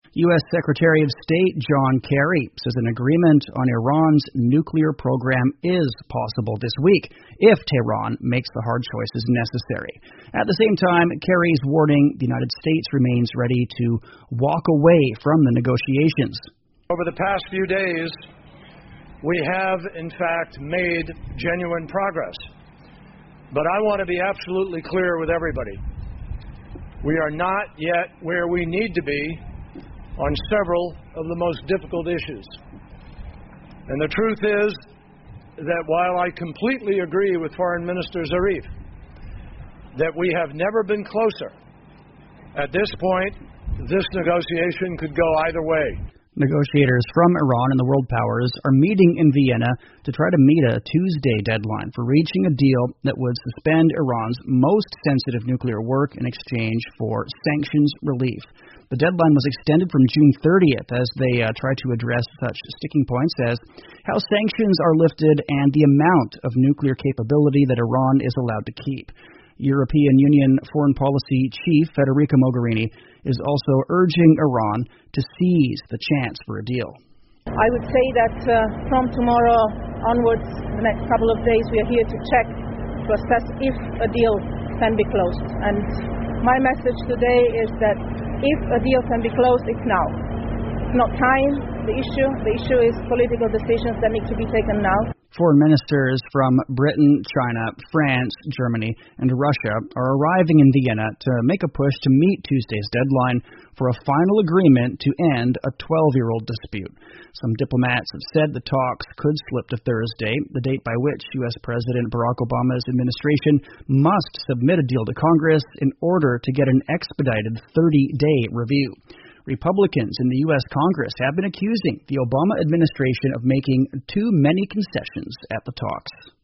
U.S. Secretary of State John Kerry says an agreement on Iran's nuclear program is possible this week if Tehran makes the hard choices necessary. At the same time, Kerry's warning the United States remains ready to walk away from the negotiations. Over the past few days, we have, in fact, made genuine progress. But I want to be absolutely clear with everybody. We are not yet where we need to be on several of the most difficult issues. And the truth is that while I completely agree with Foreign Minister Zarif that we have never been closer, at this point, this negotiation could go either way. Negotiators from Iran and the world powers are meeting in Vienna to try to meet a Tuesday deadline for reaching a deal that would suspend Iran's most sensitive nuclear work in exchange for sanctions relief. The deadline was extended from June 30th as they try to address such sticking points as how sanctions are lifted and the amount of nuclear capability that Iran is allowed to keep. European Union Foreign Policy Chief Federica Mogherini is also urging Iran to seize the chance for a deal. I would say that from tomorrow onwards, the next couple of days, we are here to check, to assess if a deal can be closed. And my message today is that if a deal can be closed, it's now. It's not time, the issue is political decisions that need to be taken now. Foreign ministers from Britain, China, France, Germany, and Russia are arriving in Vienna to make a push to meet Tuesday's deadline for a final agreement to end a 12-year-old dispute. Some diplomats have said the talks could slip to Thursday, the date by which U.S. President Barack Obama's administration must submit a deal to Congress in order to get an expedited 30-day review. Republicans in the U.S. Congress have been accusing the Obama administration of making too many concessions at the talks.